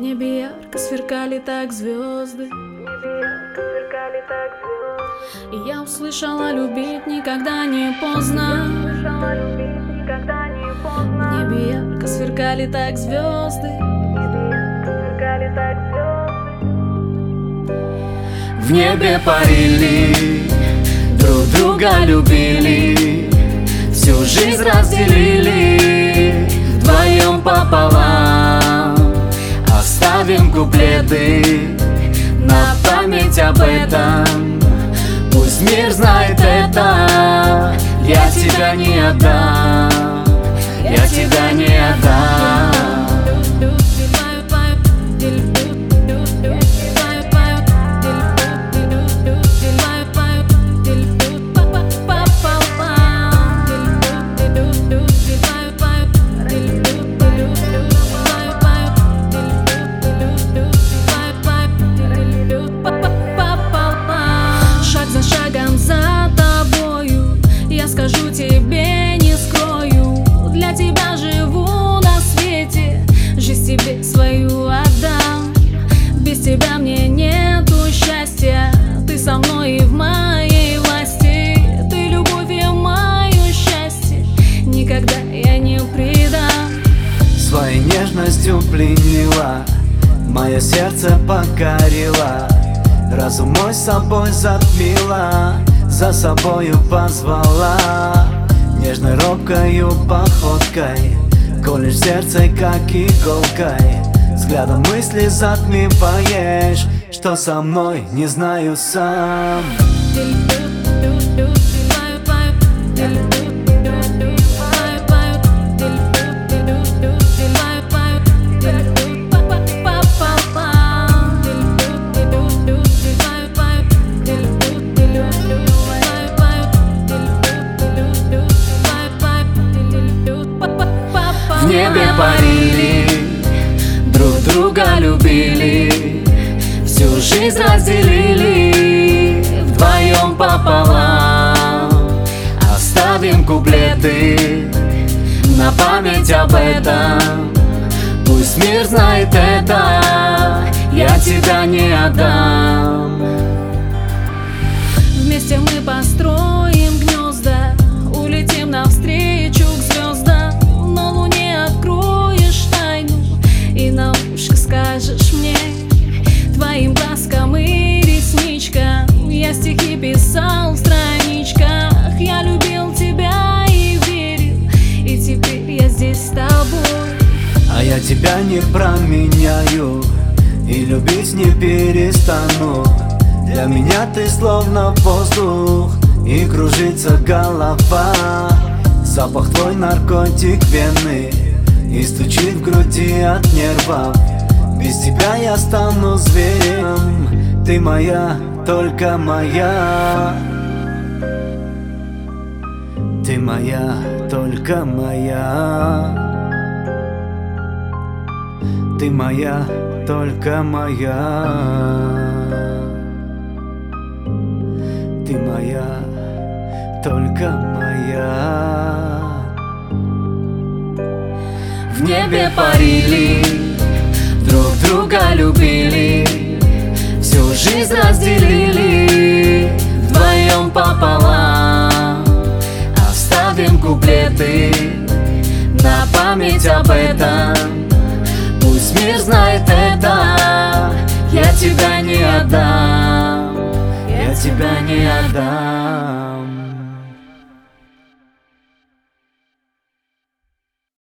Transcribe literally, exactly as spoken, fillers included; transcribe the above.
небе ярко сверкали так звезды, и я услышала: любить никогда не поздно. В небе ярко сверкали так звезды, в небе парили, друг друга любили, всю жизнь разделили вдвоем пополам. Оставим куплеты на память об этом, пусть мир знает это. Я тебя не отдам, я тебя не отдам. Скажу тебе, не скрою, для тебя живу на свете, жизнь тебе свою отдам. Без тебя мне нету счастья, ты со мной и в моей власти. Ты любовь и мое счастье, никогда я не предам. Своей нежностью пленила, мое сердце покорила, разум мой собой затмила, за собою позвала. Нежной робкою походкой колешь сердце, как иголкой. Взглядом мысли затмеваешь, что со мной не знаю сам. В небе парили, друг друга любили, всю жизнь разделили вдвоем пополам. Оставим куплеты на память об этом, пусть мир знает это. Я тебя не отдам. Вместе мы построим гнезда, улетим навстречу к звездам. На луне откроешь тайну и на ушко скажешь мне твоим глазкам и ресничкам. Я стихи писал в страничках, я любил тебя и верил, и теперь я здесь с тобой. А я тебя не променяю и любить не перестану. Для меня ты словно воздух, и кружится голова. Запах твой наркотик вены, и стучит в груди от нервов. Без тебя я стану зверем, ты моя, только моя. Ты моя, только моя. Ты моя, только моя. Ты моя, только моя. В небе парили, друг друга любили, всю жизнь разделили вдвоем пополам. Оставим куплеты на память об этом, пусть мир знает это. Я тебя не отдам, я тебя не отдам.